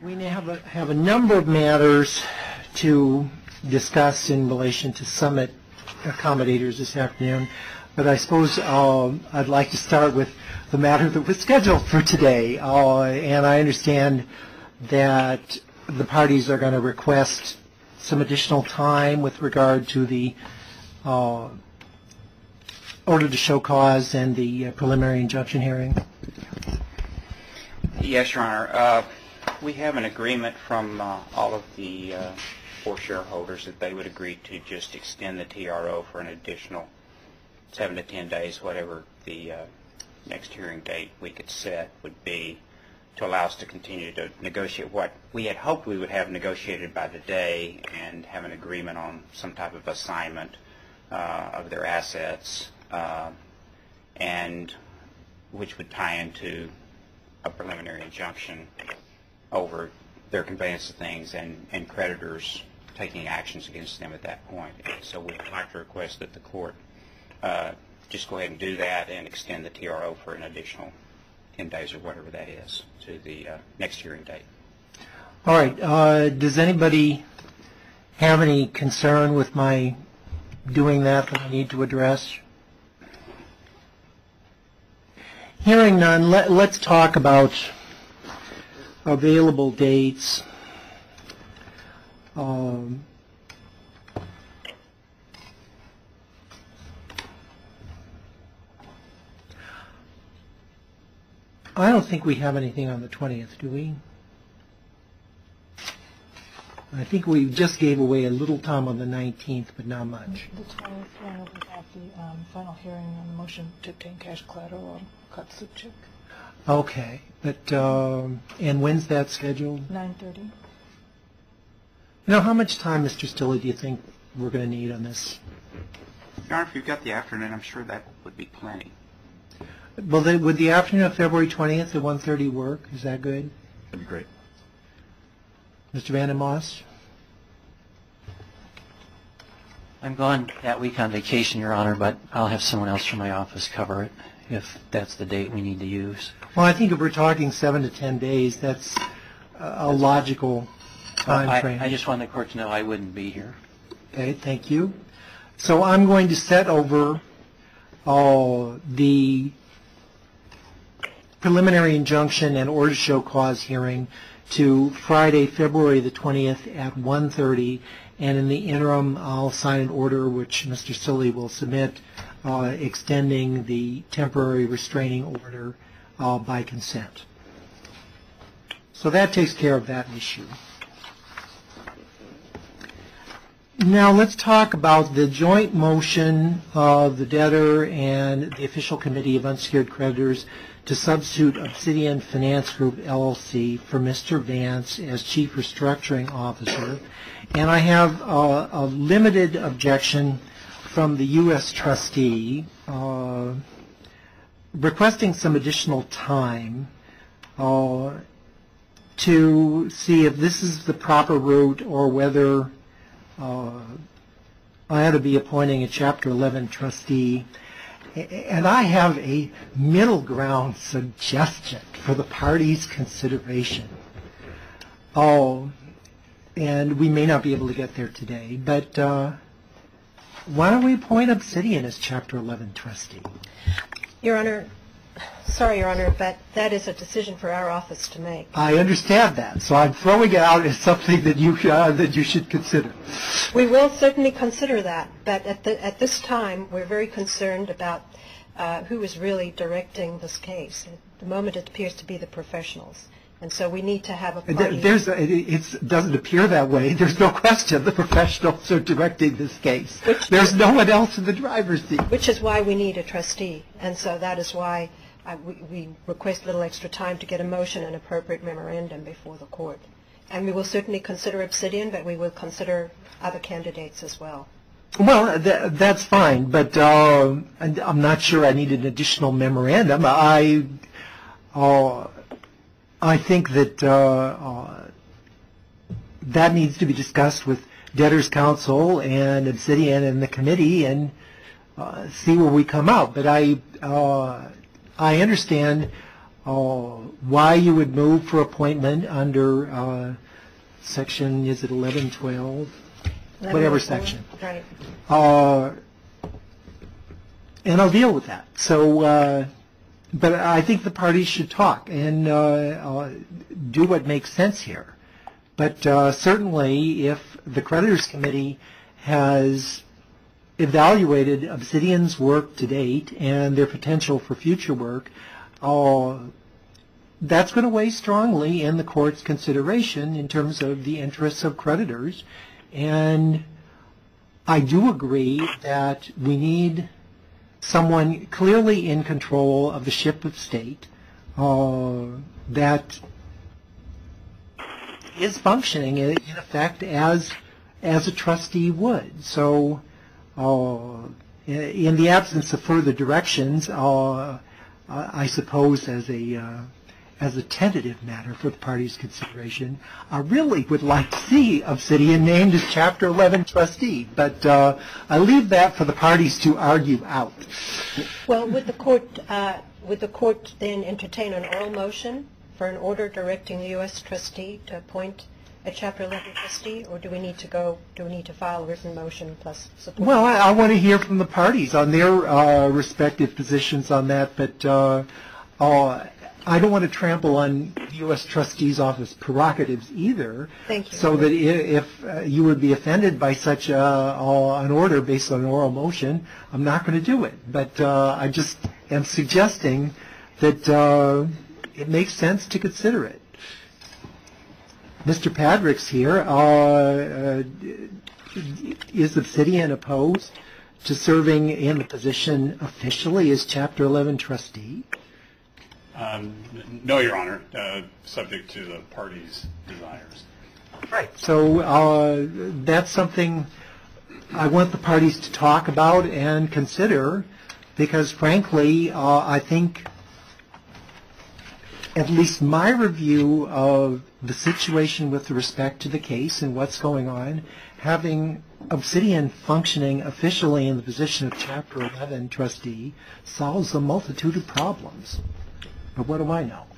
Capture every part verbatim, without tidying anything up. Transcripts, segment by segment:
We now have a, have a number of matters to discuss in relation to Summit accommodators this afternoon, but I suppose uh, I'd like to start with the matter that was scheduled for today. Uh, and I understand that the parties are going to request some additional time with regard to the uh, order to show cause and the uh, preliminary injunction hearing. Yes, Your Honor. Uh, we have an agreement from uh, all of the uh, four shareholders that they would agree to just extend the T R O for an additional seven to ten days, whatever the uh, next hearing date we could set would be, to allow us to continue to negotiate what we had hoped we would have negotiated by today and have an agreement on some type of assignment uh, of their assets, uh, and which would tie into a preliminary injunction over their conveyance of things and, and creditors taking actions against them at that point. And so we'd like to request that the court uh, just go ahead and do that and extend the T R O for an additional ten days or whatever that is to the uh, next hearing date. All right. Uh, does anybody have any concern with my doing that that I need to address? Hearing none, let, let's talk about available dates. Um, I don't think we have anything on the twentieth, do we? I think we just gave away a little time on the nineteenth, but not much. The twentieth, we have the um, final hearing on the motion to obtain cash collateral on Katsuchik. Okay, but, um, and when's that scheduled? nine thirty. Now, how much time, Mister Stille, do you think we're going to need on this? Your Honor, if you've got the afternoon, I'm sure that would be plenty. Well, the, would the afternoon of February twentieth at one thirty work? Is that good? That'd be great. Mister Van den Moss? I'm going that week on vacation, Your Honor, but I'll have someone else from my office cover it if that's the date we need to use. Well, I think if we're talking seven to ten days, that's a, a logical time I, frame. I just wanted the court to know I wouldn't be here. Okay, thank you. So I'm going to set over uh, the preliminary injunction and order to show cause hearing to Friday, February the twentieth at one thirty, and in the interim, I'll sign an order which Mister Stille will submit uh, extending the temporary restraining order uh, by consent. So that takes care of that issue. Now let's talk about the joint motion of the debtor and the official committee of unsecured creditors to substitute Obsidian Finance Group, L L C, for Mister Vance as Chief Restructuring Officer. And I have uh, a limited objection from the U S trustee uh, requesting some additional time uh, to see if this is the proper route or whether uh, I ought to be appointing a Chapter eleven trustee. And I have a middle ground suggestion for the parties' consideration. Oh, and we may not be able to get there today, but uh, why don't we appoint Obsidian as Chapter eleven trustee? Your Honor, sorry, Your Honor, but that is a decision for our office to make. I understand that, so I'm throwing it out as something that you uh, that you should consider. We will certainly consider that, but at the at this time, we're very concerned about uh, who is really directing this case. At the moment, it appears to be the professionals, and so we need to have a party. There's a, it doesn't appear that way. There's no question the professionals are directing this case. Which, There's no one else in the driver's seat. Which is why we need a trustee, and so that is why I, we, we request a little extra time to get a motion and appropriate memorandum before the court. And we will certainly consider Obsidian, but we will consider other candidates as well. Well, th that's fine, but uh, I'm not sure I need an additional memorandum. I, uh, I think that uh, uh, that needs to be discussed with Debtors Council and Obsidian and the committee and uh, see where we come out. But I, uh, I understand uh, why you would move for appointment under uh, section, is it eleven twelve? Whatever section. Right. Uh, and I'll deal with that. So, uh, but I think the parties should talk and uh, uh, do what makes sense here. But uh, certainly, if the creditors committee has evaluated Obsidian's work to date and their potential for future work, uh, that's going to weigh strongly in the court's consideration in terms of the interests of creditors. And I do agree that we need someone clearly in control of the ship of state uh, that is functioning in effect as as a trustee would. So uh, in the absence of further directions, uh, I suppose as a uh, as a tentative matter for the parties' consideration, I really would like to see Obsidian named as Chapter eleven trustee, but uh, I leave that for the parties to argue out. Well, would the court, uh, would the court then entertain an oral motion for an order directing the U S trustee to appoint a Chapter eleven trustee, or do we need to go, do we need to file a written motion plus support? Well, I, I want to hear from the parties on their uh, respective positions on that, but uh, uh, I don't want to trample on the U S Trustee's Office prerogatives either. Thank you. So that if, if uh, you would be offended by such a, uh, an order based on an oral motion, I'm not going to do it. But uh, I just am suggesting that uh, it makes sense to consider it. Mister Padrick's here. Uh, uh, is Obsidian opposed to serving in the position officially as Chapter eleven trustee? Um, no, Your Honor, uh, subject to the parties' desires. Right. So uh, that's something I want the parties to talk about and consider, because frankly, uh, I think at least my review of the situation with respect to the case and what's going on, having Obsidian functioning officially in the position of Chapter eleven trustee solves a multitude of problems. But what do I know?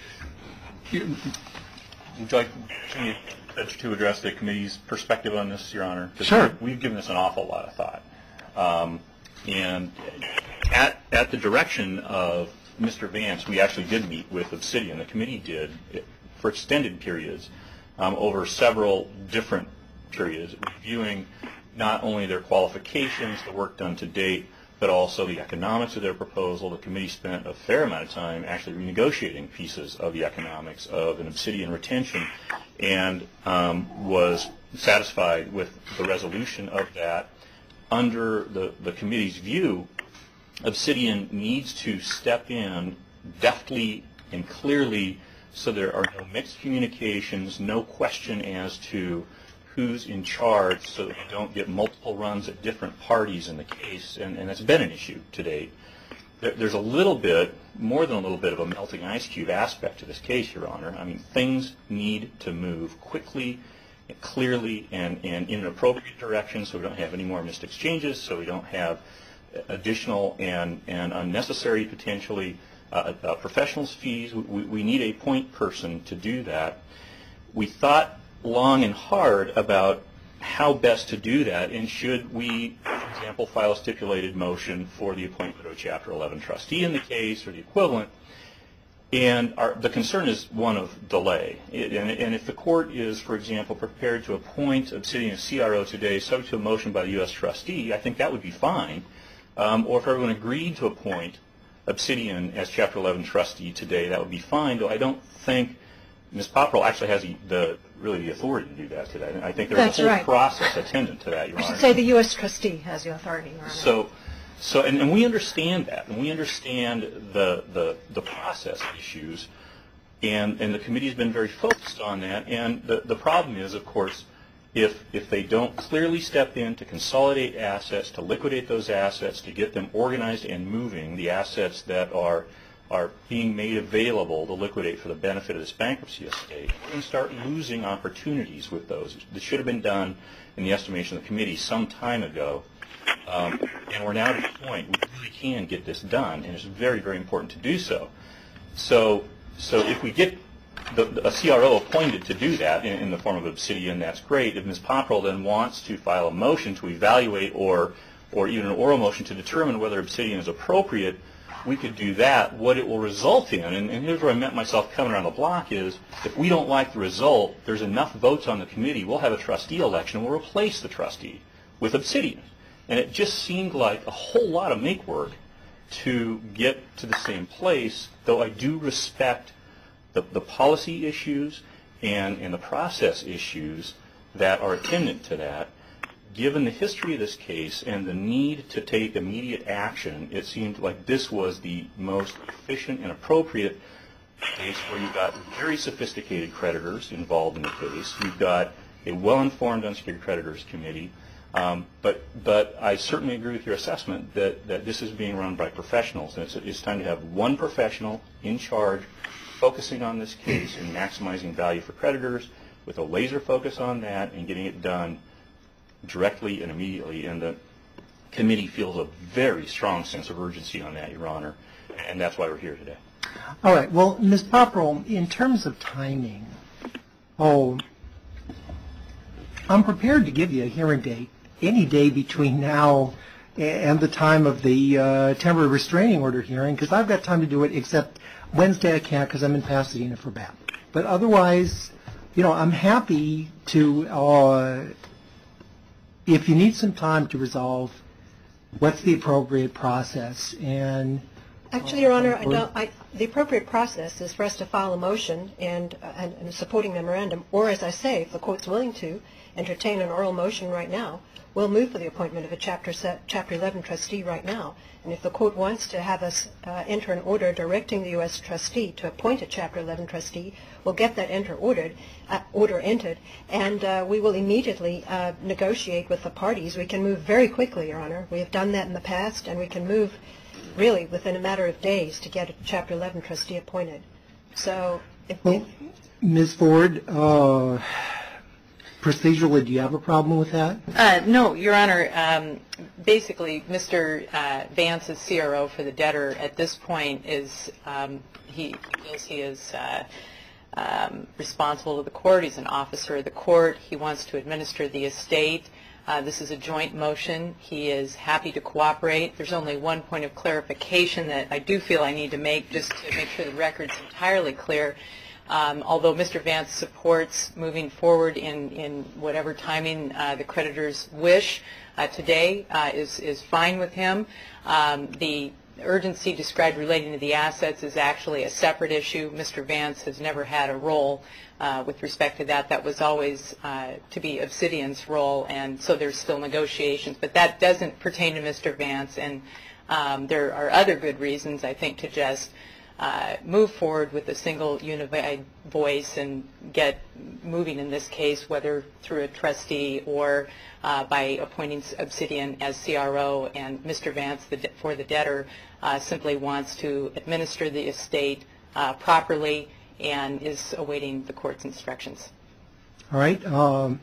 Would you like me to address the committee's perspective on this, Your Honor? Sure. We've given this an awful lot of thought. Um, and at, at the direction of Mister Vance, we actually did meet with Obsidian. The committee did for extended periods um, over several different periods, reviewing not only their qualifications, the work done to date, but also the economics of their proposal. The committee spent a fair amount of time actually renegotiating pieces of the economics of an Obsidian retention, and um, was satisfied with the resolution of that. Under the, the committee's view, Obsidian needs to step in deftly and clearly so there are no mixed communications, no question as to who's in charge, so that we don't get multiple runs at different parties in the case, and, and that's been an issue to date. There, there's a little bit, more than a little bit of a melting ice cube aspect to this case, Your Honor. I mean, things need to move quickly, and clearly, and, and in an appropriate direction, so we don't have any more missed exchanges, so we don't have additional and, and unnecessary, potentially, uh, uh, professionals fees. We, we need a point person to do that. We thought long and hard about how best to do that, and should we, for example, file a stipulated motion for the appointment of a Chapter eleven trustee in the case, or the equivalent. And our, the concern is one of delay. It, and, and if the court is, for example, prepared to appoint Obsidian as C R O today, subject to a motion by the U S trustee, I think that would be fine. Um, or if everyone agreed to appoint Obsidian as Chapter eleven trustee today, that would be fine, though I don't think Miz Popperell actually has the, the really the authority to do that today. I think there's That's a whole right. process attendant to that, Your I Honor. should say the U S trustee has the authority, Your Honor. So, so and, and we understand that, and we understand the, the, the process issues, and, and the committee has been very focused on that. And the, the problem is, of course, if, if they don't clearly step in to consolidate assets, to liquidate those assets, to get them organized and moving, the assets that are are being made available to liquidate for the benefit of this bankruptcy estate, we're going to start losing opportunities with those. This should have been done, in the estimation of the committee, some time ago. Um, and we're now at a point we really can get this done, and it's very, very important to do so. So, so if we get the, the, a C R O appointed to do that in, in the form of Obsidian, that's great. If Miz Popperl then wants to file a motion to evaluate or, or even an oral motion to determine whether Obsidian is appropriate, we could do that. What it will result in, and, and here's where I met myself coming around the block, is if we don't like the result, there's enough votes on the committee, we'll have a trustee election and we'll replace the trustee with Obsidian. And it just seemed like a whole lot of make work to get to the same place, though I do respect the, the policy issues and, and the process issues that are attendant to that. Given the history of this case and the need to take immediate action, it seemed like this was the most efficient and appropriate case where you've got very sophisticated creditors involved in the case. You've got a well-informed unsecured creditors committee. Um, but, but I certainly agree with your assessment that, that this is being run by professionals. And it's, it's time to have one professional in charge focusing on this case and maximizing value for creditors with a laser focus on that and getting it done directly and immediately, and the committee feels a very strong sense of urgency on that, Your Honor, and that's why we're here today. All right. Well, Miz Popperl, in terms of timing, oh, I'm prepared to give you a hearing date any day between now and the time of the uh, temporary restraining order hearing, because I've got time to do it, except Wednesday I can't because I'm in Pasadena for B A P. But otherwise, you know, I'm happy to... Uh, if you need some time to resolve what's the appropriate process, and Actually, Your Honor, I don't, I, the appropriate process is for us to file a motion and, uh, and, and a supporting memorandum, or as I say, if the court's willing to entertain an oral motion right now, we'll move for the appointment of a Chapter, set, Chapter eleven trustee right now. And if the court wants to have us uh, enter an order directing the U S trustee to appoint a Chapter eleven trustee, we'll get that enter ordered, uh, order entered, and uh, we will immediately uh, negotiate with the parties. We can move very quickly, Your Honor. We have done that in the past, and we can move really within a matter of days to get a Chapter eleven trustee appointed. So, if, well, if Miz Ford, uh, procedurally, do you have a problem with that? Uh, no, Your Honor. Um, basically, Mister Uh, Vance's C R O for the debtor at this point is um, he feels he is uh, um, responsible to the court. He's an officer of the court. He wants to administer the estate. Uh, this is a joint motion. He is happy to cooperate. There's only one point of clarification that I do feel I need to make just to make sure the record's entirely clear. Um, although Mister Vance supports moving forward in, in whatever timing uh, the creditors wish uh, today uh, is, is fine with him. Um, the urgency described relating to the assets is actually a separate issue. Mister Vance has never had a role uh, with respect to that. That was always uh, to be Obsidian's role, and so there's still negotiations. But that doesn't pertain to Mister Vance, and um, there are other good reasons, I think, to just Uh, move forward with a single unified voice and get moving in this case, whether through a trustee or uh, by appointing Obsidian as C R O. And Mister Vance, the de- for the debtor, uh, simply wants to administer the estate uh, properly and is awaiting the court's instructions. All right. Um,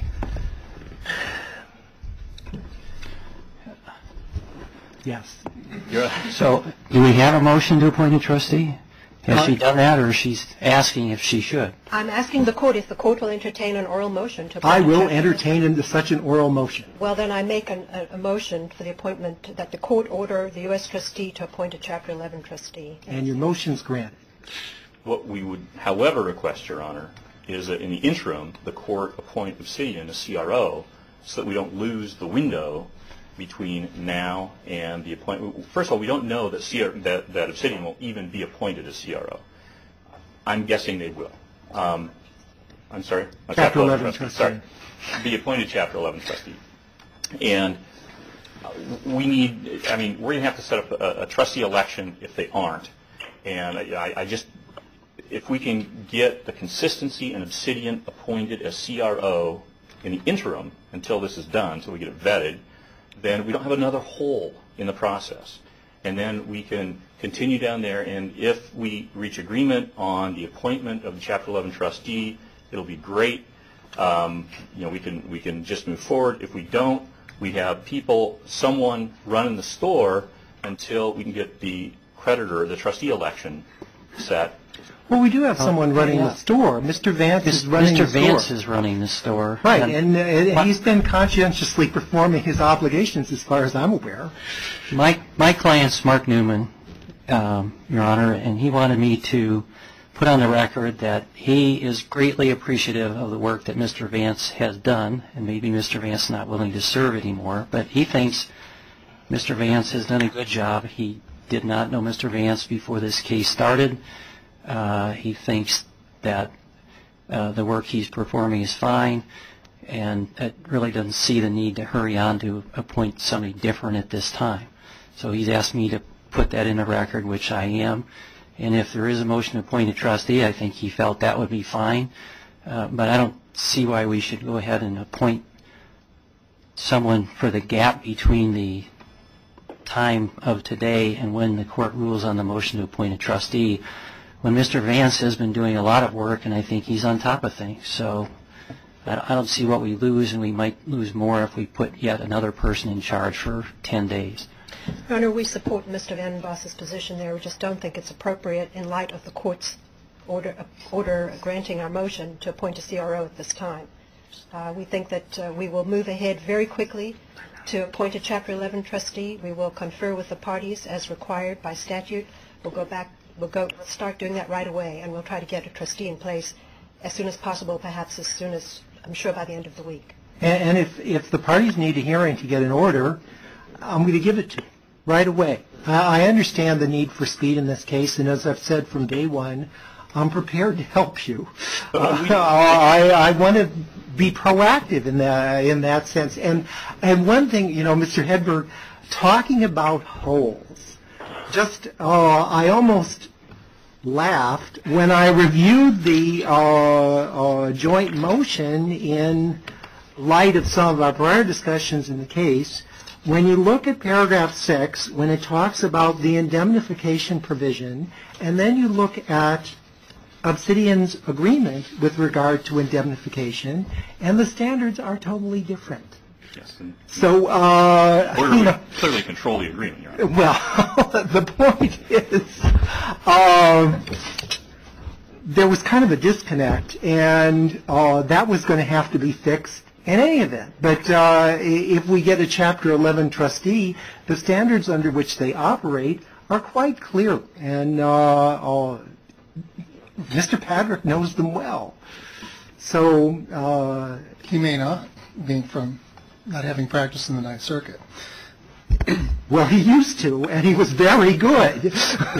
yes. So, do we have a motion to appoint a trustee? Has Uh, she done that, or she's asking if she should? I'm asking the court if the court will entertain an oral motion to appoint I a will Chapter- entertain into such an oral motion. Well, then I make an, a, a motion for the appointment that the court order the U S trustee to appoint a Chapter eleven trustee. And your motion's granted. What we would, however, request, Your Honor, is that in the interim, the court appoint Obsidian as C R O so that we don't lose the window between now and the appointment. First of all, we don't know that, C R, that, that Obsidian will even be appointed as C R O. I'm guessing they will. Um, I'm sorry? A Chapter eleven trustee. Sorry. Be appointed Chapter eleven trustee. And uh, we need, I mean, we're going to have to set up a, a trustee election if they aren't. And I, I just, if we can get the consistency and Obsidian appointed as C R O in the interim until this is done, so we get it vetted, then we don't have another hole in the process. And then we can continue down there, and if we reach agreement on the appointment of the Chapter eleven trustee, it'll be great. Um, you know, we can we can just move forward. If we don't, we have people, someone running the store until we can get the creditor, the trustee election set. Well, we do have someone running the yeah. store. Mister Vance is running Mister the store. Vance is running the store. Right, And and uh, my- he's been conscientiously performing his obligations as far as I'm aware. My, my client's Mark Newman, um, Your Honor, and he wanted me to put on the record that he is greatly appreciative of the work that Mister Vance has done, and maybe Mister Vance is not willing to serve anymore, but he thinks Mister Vance has done a good job. He did not know Mister Vance before this case started. Uh, he thinks that uh, the work he's performing is fine, and it really doesn't see the need to hurry on to appoint somebody different at this time. So he's asked me to put that in the record, which I am. And if there is a motion to appoint a trustee, I think he felt that would be fine. Uh, but I don't see why we should go ahead and appoint someone for the gap between the time of today and when the court rules on the motion to appoint a trustee, when Mister Vance has been doing a lot of work, and I think he's on top of things. So I I don't see what we lose, and we might lose more if we put yet another person in charge for ten days. Your Honor, we support Mister Van Boss's position there. We just don't think it's appropriate in light of the court's order, order granting our motion to appoint a C R O at this time. Uh, we think that uh, we will move ahead very quickly to appoint a Chapter eleven trustee. We will confer with the parties as required by statute. We'll go back, we'll go, we'll start doing that right away, and we'll try to get a trustee in place as soon as possible, perhaps as soon as, I'm sure by the end of the week. And, and if, if the parties need a hearing to get an order, I'm going to give it to them right away. I, I understand the need for speed in this case, and as I've said from day one, I'm prepared to help you. Uh, I, I want to be proactive in that in that sense. And and one thing, you know, Mister Hedberg, talking about holes, just uh, I almost laughed when I reviewed the uh, uh, joint motion in light of some of our prior discussions in the case. When you look at paragraph six, when it talks about the indemnification provision, and then you look at Obsidian's agreement with regard to indemnification, and the standards are totally different. Yes, and So, uh, order you would know, clearly control the agreement, Your Honor. well, the point is, um, there was kind of a disconnect, and uh, that was going to have to be fixed in any event. But uh, i- if we get a Chapter eleven trustee, the standards under which they operate are quite clear, and uh, uh, Mister Patrick knows them well. So, uh, He may not, being from not having practiced in the Ninth Circuit. well, he used to, and he was very good.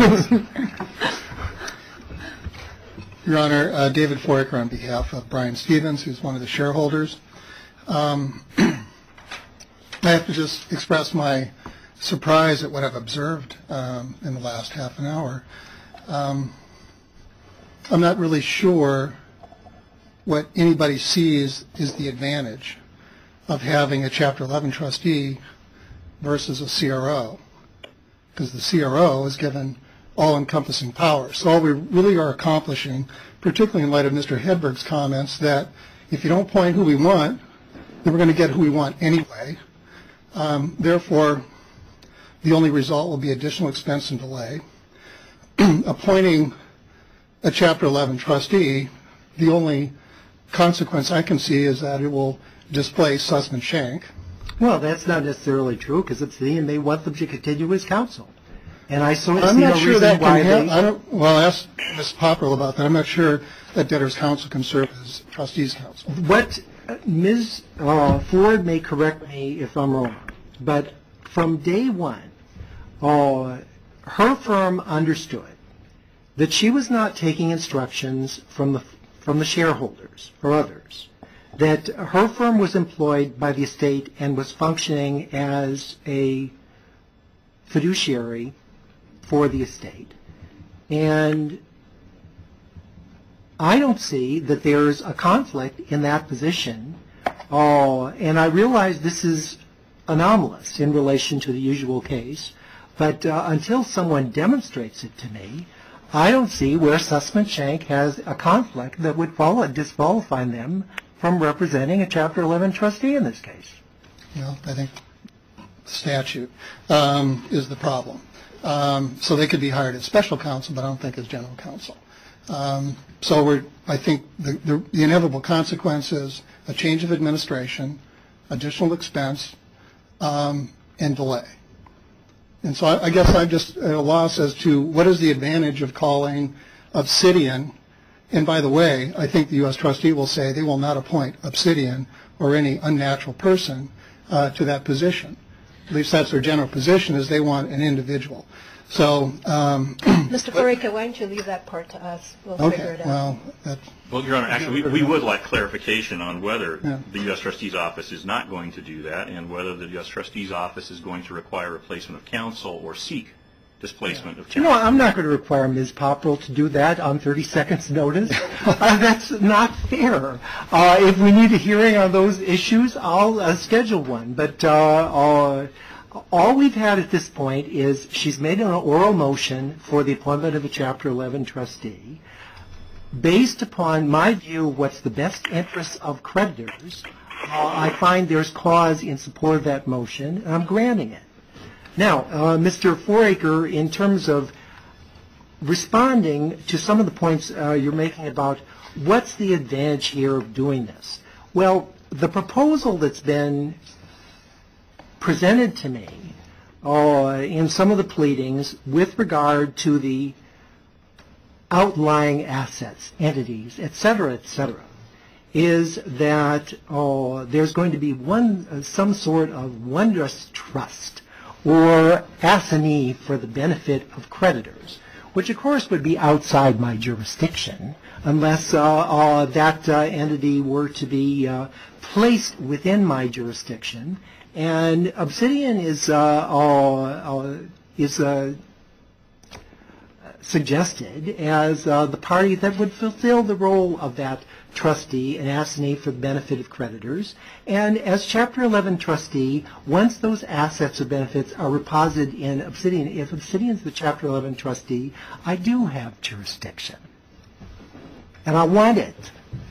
Your Honor, uh, David Foraker on behalf of Brian Stevens, who's one of the shareholders. Um, I have to just express my surprise at what I've observed um, in the last half an hour. Um, I'm not really sure what anybody sees is the advantage of having a Chapter eleven trustee versus a C R O, because the C R O is given all-encompassing power. So all we really are accomplishing, particularly in light of Mister Hedberg's comments, that if you don't appoint who we want, then we're going to get who we want anyway. Um, therefore, the only result will be additional expense and delay. Appointing a Chapter eleven trustee, the only consequence I can see is that it will displace Sussman Shank. Well, that's not necessarily true, because Obsidian may want them to continue as counsel. And I sort of I'm see not no sure reason that why can they... happen. I don't, well, ask Miz Popperl about that. I'm not sure that debtor's counsel can serve as trustee's counsel. What uh, Miz Uh, Ford may correct me if I'm wrong, but from day one, uh, her firm understood that she was not taking instructions from the from the shareholders or others, that her firm was employed by the estate and was functioning as a fiduciary for the estate. And I don't see that there's a conflict in that position. Uh, and I realize this is anomalous in relation to the usual case, but uh, until someone demonstrates it to me, I don't see where Sussman Shank has a conflict that would follow, disqualify them from representing a Chapter eleven trustee in this case. You know, I think statute um, is the problem. Um, so they could be hired as special counsel, but I don't think as general counsel. Um, so we're, I think the, the, the inevitable consequence is a change of administration, additional expense, um, and delay. And so I, I guess I'm just at a loss as to what is the advantage of calling Obsidian. And by the way, I think the U S trustee will say they will not appoint Obsidian or any unnatural person uh, to that position. At least that's their general position, is they want an individual. So, um, Mister Foraker, why don't you leave that part to us? We'll figure okay, it out. well, that's, Well, Your Honor, actually, we, we would like clarification on whether Yeah. the U S Trustee's office is not going to do that, and whether the U S Trustee's office is going to require replacement of counsel or seek displacement of You counsel. know, I'm not going to require Miz Popperl to do that on thirty seconds notice. uh, that's not fair. Uh, if we need a hearing on those issues, I'll uh, schedule one. But uh, uh, all we've had at this point is she's made an oral motion for the appointment of a Chapter eleven trustee. Based upon my view of what's the best interests of creditors, uh, I find there's cause in support of that motion, and I'm granting it. Now, uh, Mister Foraker, in terms of responding to some of the points uh, you're making about what's the advantage here of doing this? Well, the proposal that's been presented to me uh, in some of the pleadings with regard to the outlying assets, entities, et cetera, et cetera, is that uh, there's going to be one uh, some sort of wondrous trust or assignee for the benefit of creditors, which of course would be outside my jurisdiction unless uh, uh, that uh, entity were to be uh, placed within my jurisdiction. And Obsidian is uh, uh, uh, is uh, suggested as uh, the party that would fulfill the role of that trustee and assignee for the benefit of creditors. And as Chapter eleven trustee, once those assets or benefits are reposited in Obsidian, if Obsidian is the Chapter eleven trustee, I do have jurisdiction. And I want it.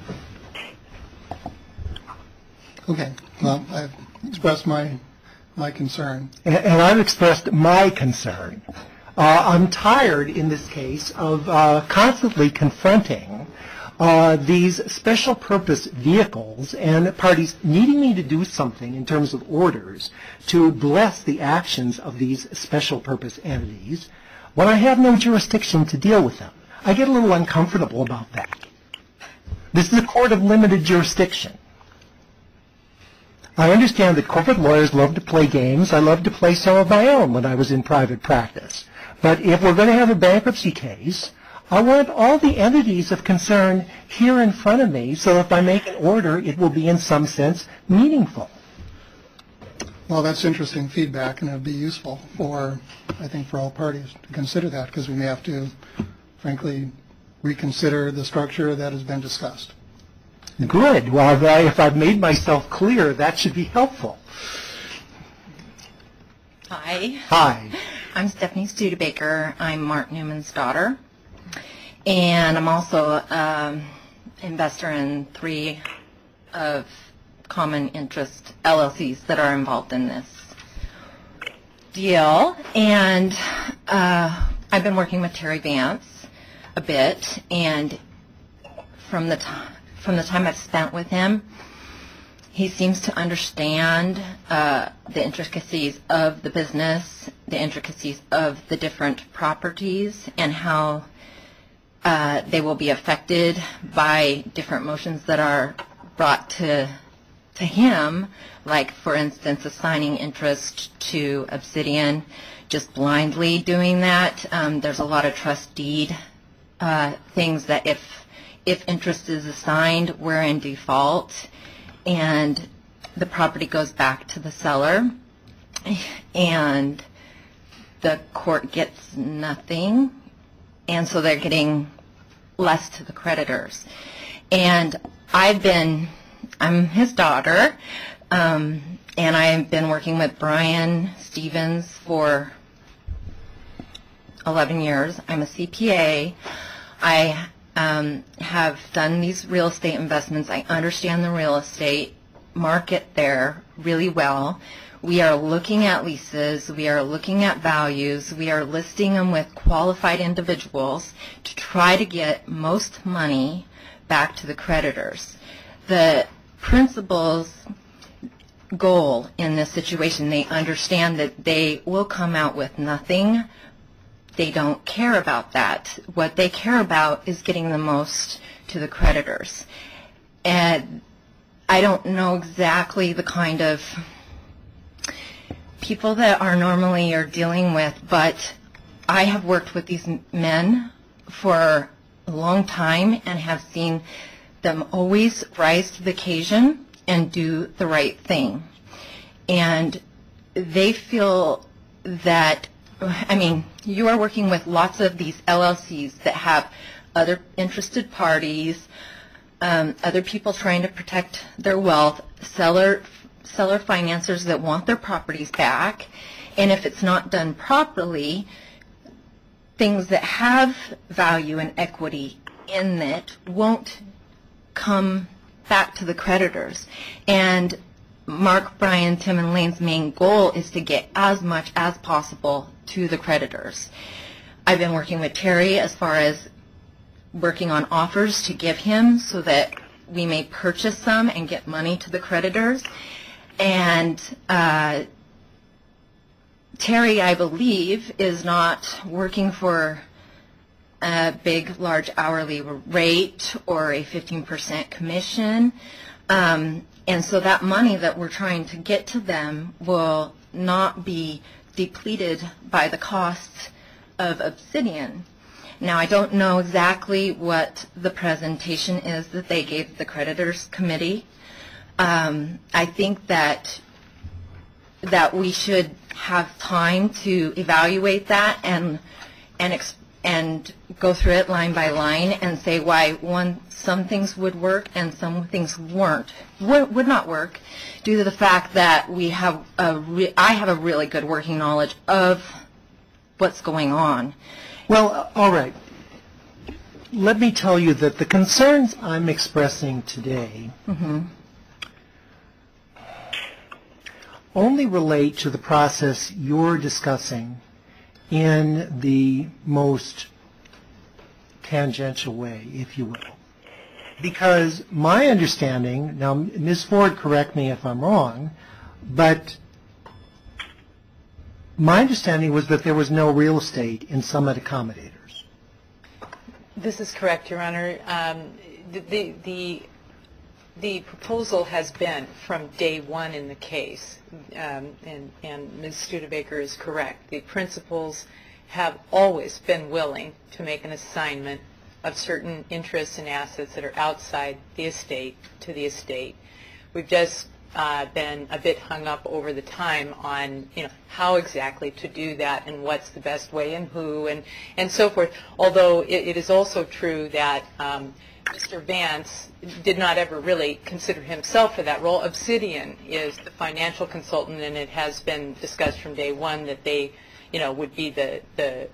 okay. Well, I've expressed my, my concern. And, and I've expressed my concern. Uh, I'm tired, in this case, of uh, constantly confronting uh, these special purpose vehicles and parties needing me to do something in terms of orders to bless the actions of these special purpose entities when I have no jurisdiction to deal with them. I get a little uncomfortable about that. This is a court of limited jurisdiction. I understand that corporate lawyers love to play games. I loved to play some of my own when I was in private practice. But if we're going to have a bankruptcy case, I want all the entities of concern here in front of me so if I make an order, it will be in some sense meaningful. Well, that's interesting feedback, and it would be useful for, I think, for all parties to consider that, because we may have to, frankly, reconsider the structure that has been discussed. Good. Well, if, I, if I've made myself clear, that should be helpful. Hi. Hi. I'm Stephanie Studebaker. I'm Mark Newman's daughter. And I'm also an investor in three of common interest L L Cs that are involved in this deal. And uh, I've been working with Terry Vance a bit. And from the, t- from the time I've spent with him, he seems to understand uh, the intricacies of the business, the intricacies of the different properties, and how uh, they will be affected by different motions that are brought to to him, like, for instance, assigning interest to Obsidian, just blindly doing that. Um, there's a lot of trust deed uh, things that if if interest is assigned, we're in default, and the property goes back to the seller, and the court gets nothing, and so they're getting less to the creditors. And I've been, I'm his daughter, um, and I've been working with Brian Stevens for eleven years. I'm a C P A. I Um, have done these real estate investments. I understand the real estate market there really well. We are looking at leases. We are looking at values. We are listing them with qualified individuals to try to get most money back to the creditors. The principal's goal in this situation, they understand that they will come out with nothing. They don't care about that. What they care about is getting the most to the creditors. And I don't know exactly the kind of people that are normally are dealing with, but I have worked with these men for a long time and have seen them always rise to the occasion and do the right thing. And they feel that, I mean, you are working with lots of these L L Cs that have other interested parties, um, other people trying to protect their wealth, seller seller financiers that want their properties back, and if it's not done properly, things that have value and equity in it won't come back to the creditors. And Mark, Brian, Tim, and Lane's main goal is to get as much as possible to the creditors. I've been working with Terry as far as working on offers to give him so that we may purchase some and get money to the creditors. And uh, Terry, I believe, is not working for a big, large hourly rate or a fifteen percent commission. Um, and so that money that we're trying to get to them will not be depleted by the costs of Obsidian. Now, I don't know exactly what the presentation is that they gave the creditors committee. Um, I think that that we should have time to evaluate that and and ex and go through it line by line and say why one some things would work and some things weren't would, would not work due to the fact that we have a re I have a really good working knowledge of what's going on. Well, all right. Let me tell you that the concerns I'm expressing today Mm-hmm. only relate to the process you're discussing in the most tangential way, if you will. Because my understanding, now Miz Ford, correct me if I'm wrong, but my understanding was that there was no real estate in Summit Accommodators. This is correct, Your Honor. Um, the, the, the The proposal has been from day one in the case, um, and, and Miz Studebaker is correct. The principals have always been willing to make an assignment of certain interests and assets that are outside the estate to the estate. We've just uh, been a bit hung up over the time on, you know, how exactly to do that and what's the best way and who and, and so forth. Although it, it is also true that um, Mister Vance did not ever really consider himself for that role. Obsidian is the financial consultant, and it has been discussed from day one that they, you know, would be the the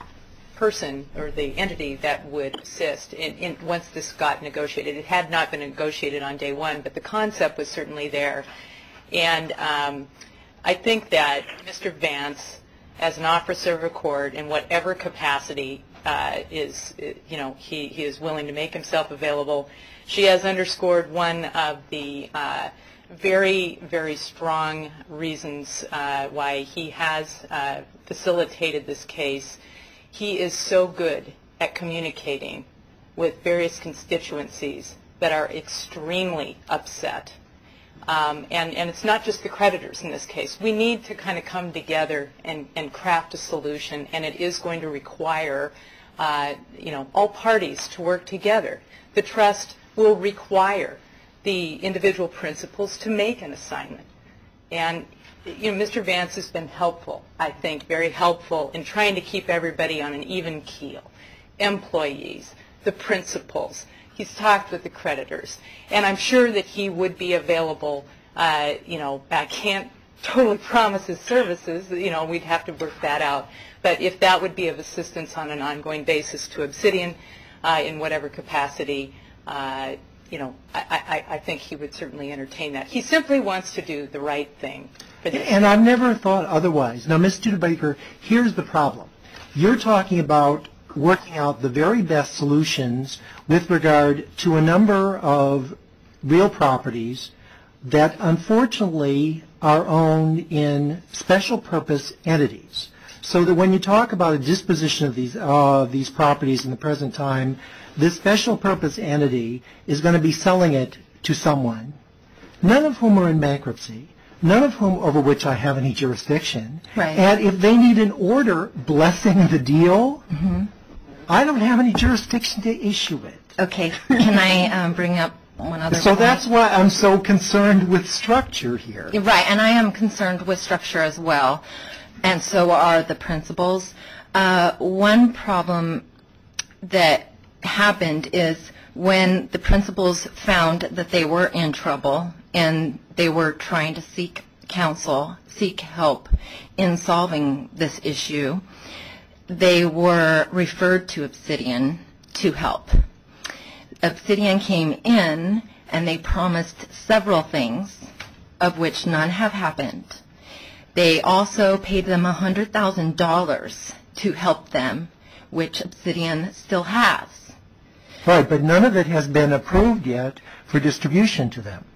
person or the entity that would assist in, in once this got negotiated. It had not been negotiated on day one, but the concept was certainly there. And um, I think that Mister Vance, as an officer of a court, in whatever capacity, Uh, is, you know, he, he is willing to make himself available. She has underscored one of the uh, very, very strong reasons uh, why he has uh, facilitated this case. He is so good at communicating with various constituencies that are extremely upset. Um, and, and it's not just the creditors in this case. We need to kind of come together and, and craft a solution, and it is going to require, uh, you know, all parties to work together. The trust will require the individual principals to make an assignment. And, you know, Mister Vance has been helpful, I think, very helpful in trying to keep everybody on an even keel. Employees, the principals. He's talked with the creditors, and I'm sure that he would be available. Uh, you know, I can't totally promise his services. You know, we'd have to work that out. But if that would be of assistance on an ongoing basis to Obsidian uh, in whatever capacity, uh, you know, I, I, I think he would certainly entertain that. He simply wants to do the right thing. for this. And I've never thought otherwise. Now, Miz Studebaker, here's the problem. You're talking about working out the very best solutions with regard to a number of real properties that unfortunately are owned in special purpose entities. So that when you talk about a disposition of these, uh, these properties in the present time, this special purpose entity is going to be selling it to someone, none of whom are in bankruptcy, none of whom over which I have any jurisdiction. Right. And if they need an order blessing the deal, Mm-hmm. I don't have any jurisdiction to issue it. Okay, can I um, bring up one other So point? that's why I'm so concerned with structure here. Right, and I am concerned with structure as well, and so are the principals. Uh, one problem that happened is when the principals found that they were in trouble and they were trying to seek counsel, seek help in solving this issue, they were referred to Obsidian to help. Obsidian came in and they promised several things, of which none have happened. They also paid them one hundred thousand dollars to help them, which Obsidian still has. Right, but none of it has been approved yet for distribution to them.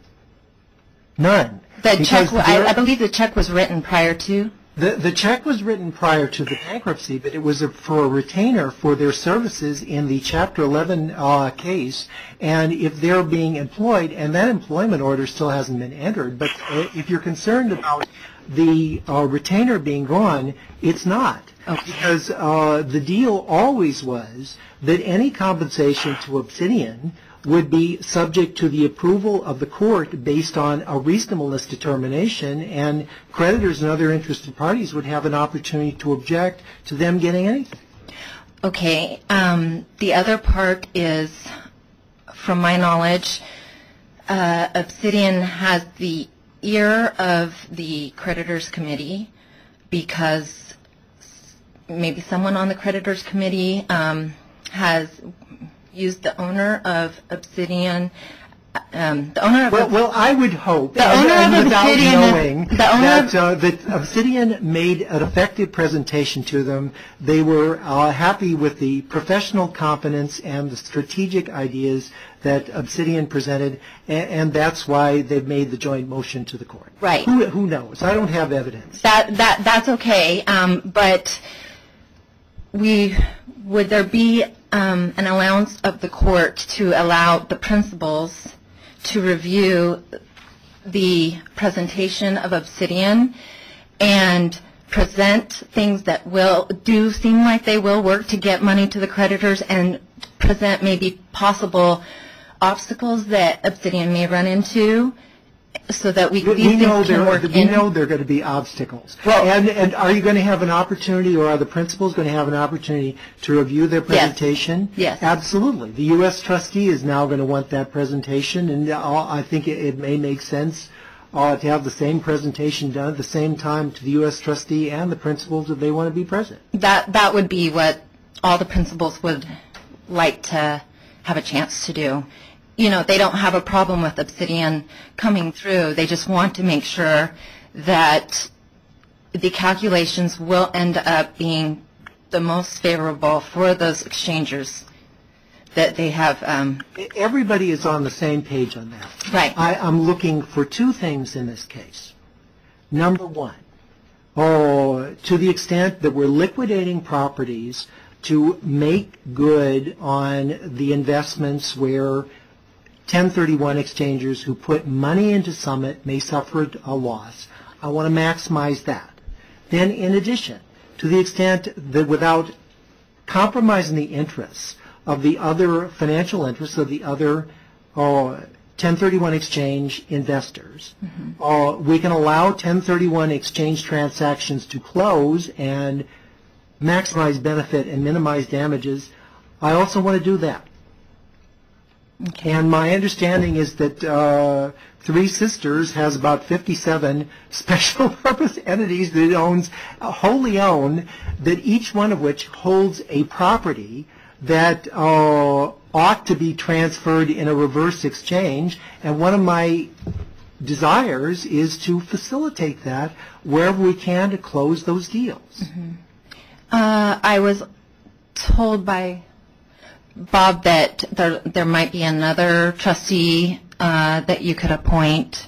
None. The Because check, I, they're- I believe the check was written prior to. The, the check was written prior to the bankruptcy, but it was a, for a retainer for their services in the Chapter eleven uh, case. And if they're being employed, and that employment order still hasn't been entered, but uh, if you're concerned about the uh, retainer being gone, it's not. Okay. Because uh, the deal always was that any compensation to Obsidian would be subject to the approval of the court based on a reasonableness determination, and creditors and other interested parties would have an opportunity to object to them getting anything. Okay, um, the other part is, from my knowledge, uh, Obsidian has the ear of the creditors committee because maybe someone on the creditors committee um, has used the owner of Obsidian, um, the owner of Well, well, I would hope, The and, owner and of without Obsidian- knowing, the owner that, of- uh, that Obsidian made an effective presentation to them. They were uh, happy with the professional competence and the strategic ideas that Obsidian presented, and, and that's why they've made the joint motion to the court. Right. Who, who knows? I don't have evidence. That that that's okay, um, but we would there be um, an allowance of the court to allow the principals to review the presentation of Obsidian and present things that will do seem like they will work to get money to the creditors, and present maybe possible obstacles that Obsidian may run into, so that we, We these we know things can there, work we in. know there are going to be obstacles. Well- and, and are you going to have an opportunity, or are the principals going to have an opportunity to review their presentation? Yes. Absolutely. The U S trustee is now going to want that presentation, and uh, I think it, it may make sense uh, to have the same presentation done at the same time to the U S trustee and the principals if they want to be present. That that would be what all the principals would like to have a chance to do. You know, they don't have a problem with Obsidian coming through. They just want to make sure that the calculations will end up being the most favorable for those exchangers that they have. Um, Everybody is on the same page on that. Right. I, I'm looking for two things in this case. Number one, oh, to the extent that we're liquidating properties to make good on the investments where ten thirty-one exchangers who put money into Summit may suffer a loss, I want to maximize that. Then in addition, to the extent that without compromising the interests of the other financial interests of the other uh, ten thirty-one exchange investors, uh, we can allow ten thirty-one exchange transactions to close and maximize benefit and minimize damages. I also want to do that. okay. And my understanding is that uh, Three Sisters has about fifty-seven special purpose entities that it owns, uh, wholly owned, that each one of which holds a property that uh, ought to be transferred in a reverse exchange. And one of my desires is to facilitate that wherever we can to close those deals. Uh, I was told by Bob that there, there might be another trustee uh, that you could appoint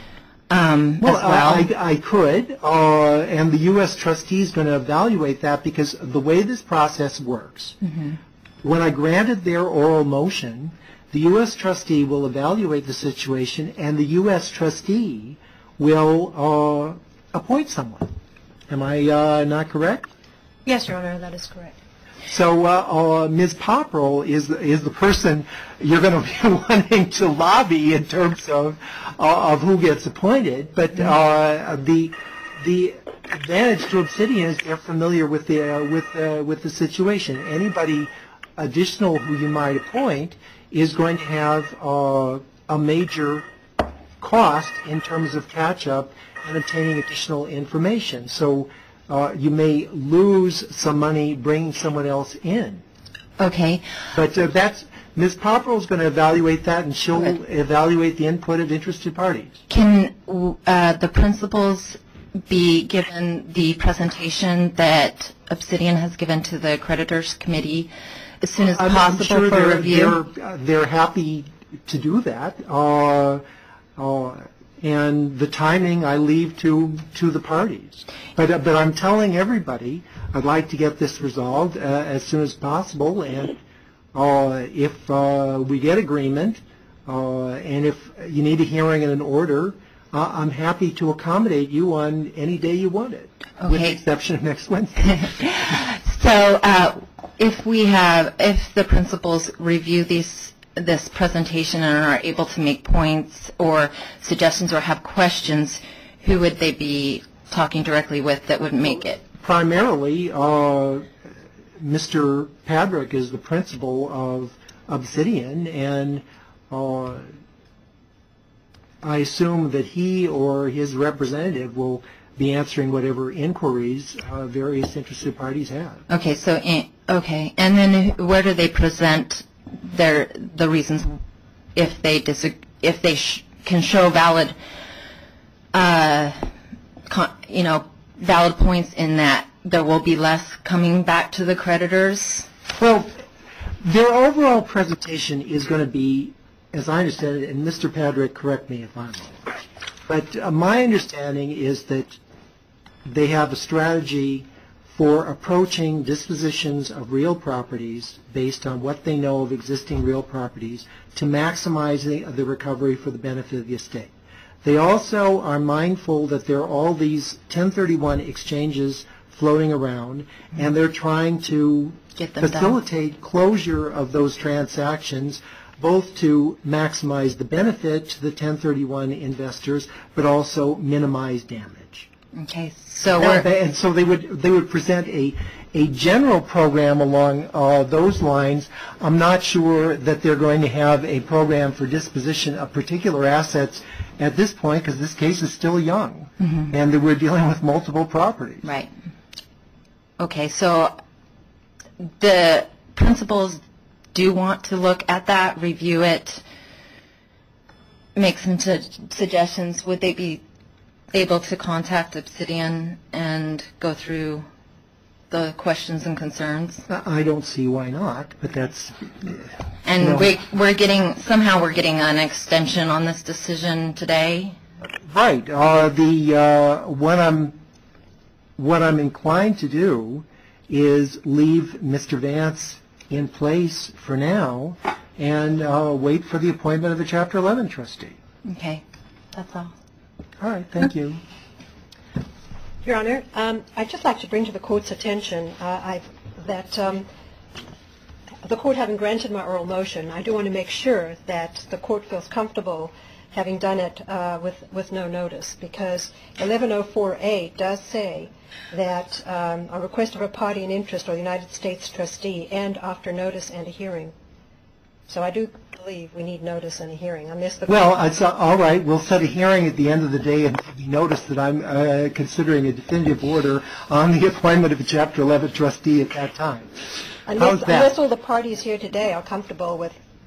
um, Well, as well. I, I could, uh, and the U S trustee is going to evaluate that because the way this process works, when I granted their oral motion, the U S trustee will evaluate the situation, and the U S trustee will uh, appoint someone. Am I uh, not correct? Yes, Your Honor, that is correct. So uh, uh, Miz Popperl is is the person you're going to be wanting to lobby in terms of uh, of who gets appointed. But uh, the the advantage to Obsidian is they're familiar with the uh, with uh, with the situation. Anybody additional who you might appoint is going to have uh, a major cost in terms of catch up and obtaining additional information. So. Uh, you may lose some money bringing someone else in. Okay. But uh, that's, Miz Popperl is going to evaluate that, and she'll Good. evaluate the input of interested parties. Can uh, the principals be given the presentation that Obsidian has given to the creditors committee as soon as I'm- possible I'm sure for they're, review? They're, uh, they're happy to do that. Uh, uh, and the timing I leave to to the parties. But uh, but I'm telling everybody I'd like to get this resolved uh, as soon as possible, and uh, if uh, we get agreement, uh, and if you need a hearing and an order, uh, I'm happy to accommodate you on any day you want it, with the Okay. exception of next Wednesday. So uh, if we have, if the principals review these, this presentation and are able to make points or suggestions or have questions, who would they be talking directly with that would make it? Primarily, uh, Mister Padrick is the principal of Obsidian, and uh, I assume that he or his representative will be answering whatever inquiries uh, various interested parties have. Okay, so, eh, okay, and then where do they present their, the reasons if they disag if they sh can show valid, uh, con you know, valid points in that there will be less coming back to the creditors? Well, their overall presentation is going to be, as I understand it, and Mister Padrick, correct me if I'm wrong, but uh, my understanding is that they have a strategy for approaching dispositions of real properties based on what they know of existing real properties to maximize the, the recovery for the benefit of the estate. They also are mindful that there are all these ten thirty-one exchanges floating around, and they're trying to Get them done. facilitate closure of those transactions, both to maximize the benefit to the ten thirty-one investors, but also minimize damage. Okay, so And we're, they- and so they would they would present a a general program along uh, those lines. I'm not sure that they're going to have a program for disposition of particular assets at this point, because this case is still young, and that we're dealing with multiple properties. right. Okay, so the principals do want to look at that, review it, make some su suggestions. Would they be able to contact Obsidian and go through the questions and concerns? I don't see why not, but that's And No. we, we're getting, somehow we're getting an extension on this decision today? right. Uh, the uh, what I'm what I'm inclined to do is leave Mister Vance in place for now and uh, wait for the appointment of a Chapter eleven trustee. Okay, that's all. All right, thank you. Your Honor, um, I'd just like to bring to the Court's attention uh, I, that um, the Court, having granted my oral motion, I do want to make sure that the Court feels comfortable having done it uh, with, with no notice, because eleven oh four A does say that um, a request of a party in interest or the United States trustee, and after notice and a hearing. So I do believe we need notice and a hearing, unless the... Well, it's, uh, all right, we'll set a hearing at the end of the day, and you notice that I'm uh, considering a definitive order on the appointment of a Chapter eleven trustee at that time. Unless, How's that? unless all the parties here today are comfortable with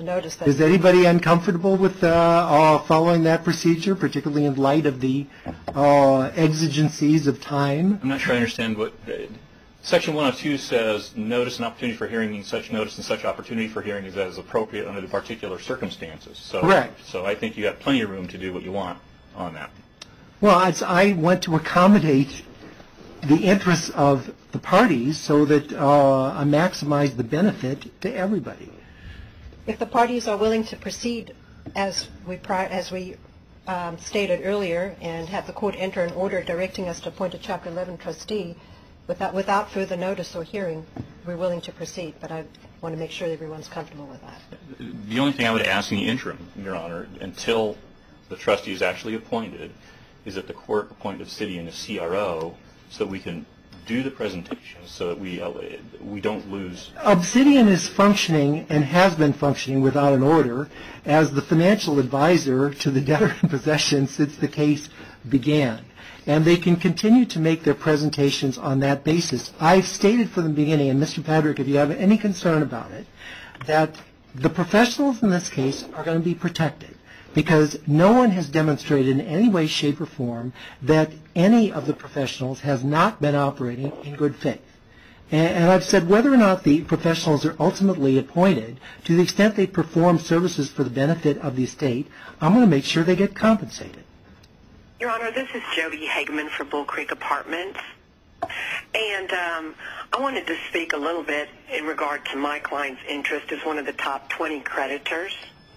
the notice that... Is anybody uncomfortable with uh, uh, following that procedure, particularly in light of the uh, exigencies of time? I'm not sure I understand what... Uh, Section one oh two says notice and opportunity for hearing means such notice and such opportunity for hearing is as appropriate under the particular circumstances. So, Correct. So I think you have plenty of room to do what you want on that. Well, it's, I want to accommodate the interests of the parties so that uh, I maximize the benefit to everybody. If the parties are willing to proceed as we pri- as we um, stated earlier and have the court enter an order directing us to appoint a Chapter eleven trustee without without further notice or hearing, we're willing to proceed. But I want to make sure everyone's comfortable with that. The only thing I would ask in the interim, Your Honor, until the trustee is actually appointed, is that the court appoint Obsidian as C R O so that we can do the presentation so that we uh, we don't lose. Obsidian is functioning and has been functioning without an order as the financial advisor to the debtor in possession since the case began. And they can continue to make their presentations on that basis. I've stated from the beginning, and Mister Patrick, if you have any concern about it, that the professionals in this case are going to be protected because no one has demonstrated in any way, shape, or form that any of the professionals has not been operating in good faith. And, and I've said whether or not the professionals are ultimately appointed, to the extent they perform services for the benefit of the estate, I'm going to make sure they get compensated. Your Honor, this is Jody Hageman for Bull Creek Apartments. And um, I wanted to speak a little bit in regard to my client's interest as one of the top twenty creditors.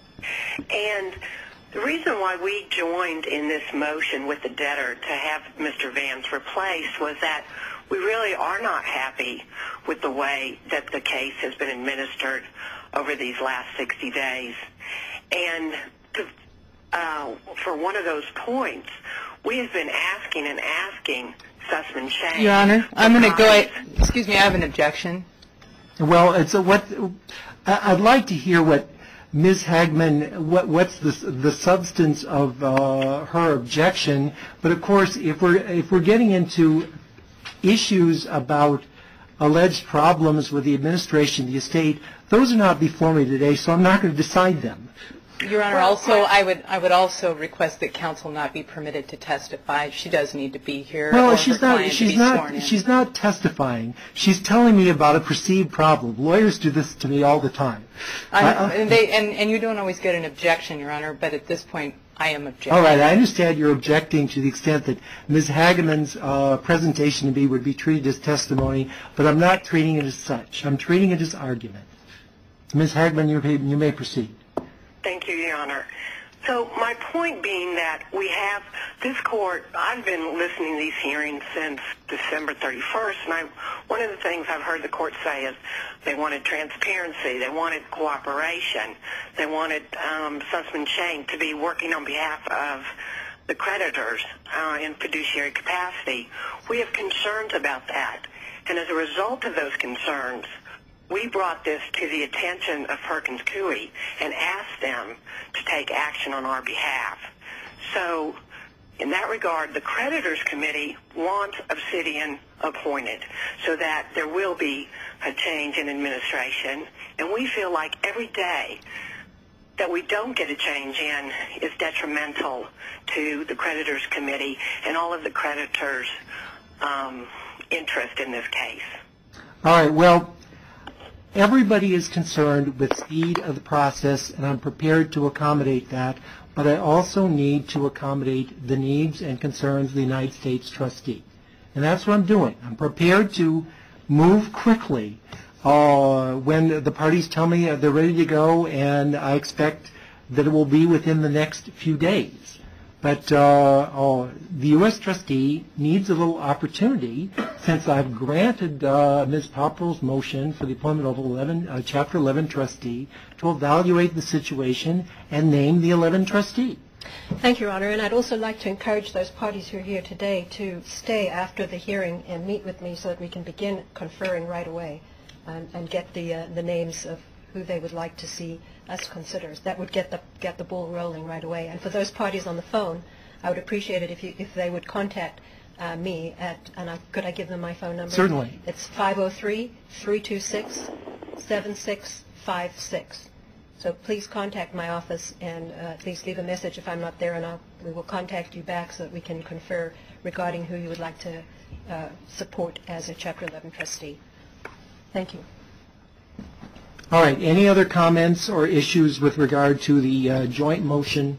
And the reason why we joined in this motion with the debtor to have Mister Vance replaced was that we really are not happy with the way that the case has been administered over these last sixty days. And to Uh, for one of those points, we have been asking and asking Sussman Shane. Your Honor, I'm going to go ahead. Excuse me, I have an objection. Well, it's a, what I- I'd like to hear what Miz Hagman, what, what's the the substance of uh, her objection. But of course, if we're if we're getting into issues about alleged problems with the administration of the estate, those are not before me today, so I'm not going to decide them. Your Honor, also, I would I would also request that counsel not be permitted to testify. She does need to be here. Well, or she's her not. client to She's be sworn not. in. She's not testifying. She's telling me about a perceived problem. Lawyers do this to me all the time. I, I, and, they, and, and you don't always get an objection, Your Honor, but at this point, I am objecting. all right, I understand you're objecting to the extent that Miz Hageman's uh, presentation to me would be treated as testimony, but I'm not treating it as such. I'm treating it as argument. Miz Hagman, you may, you may proceed. Thank you, Your Honor. So my point being that we have this court, I've been listening to these hearings since December thirty-first, and I, one of the things I've heard the court say is they wanted transparency, they wanted cooperation, they wanted um, Sussman Shane to be working on behalf of the creditors uh, in fiduciary capacity. We have concerns about that, and as a result of those concerns, we brought this to the attention of Perkins Coie and asked them to take action on our behalf. So in that regard, the creditors committee wants Obsidian appointed so that there will be a change in administration. And we feel like every day that we don't get a change in is detrimental to the creditors committee and all of the creditors' um, interest in this case. All right, well, everybody is concerned with speed of the process, and I'm prepared to accommodate that, but I also need to accommodate the needs and concerns of the United States trustee. And that's what I'm doing. I'm prepared to move quickly uh, when the parties tell me they're ready to go, and I expect that it will be within the next few days. But uh, uh, the U S trustee needs a little opportunity, since I've granted uh, Miz Poplar's motion for the appointment of eleven, uh, Chapter eleven trustee to evaluate the situation and name the eleven trustee. Thank you, Your Honor. And I'd also like to encourage those parties who are here today to stay after the hearing and meet with me so that we can begin conferring right away and, and get the uh, the names of who they would like to see us consider. That would get the get the ball rolling right away. And for those parties on the phone, I would appreciate it if you if they would contact uh, me at, and I, could I give them my phone number? Certainly. It's five oh three, three two six, seven six five six. So please contact my office and uh, at least leave a message if I'm not there, and I'll, we will contact you back so that we can confer regarding who you would like to uh, support as a Chapter eleven trustee. Thank you. All right, any other comments or issues with regard to the uh, joint motion?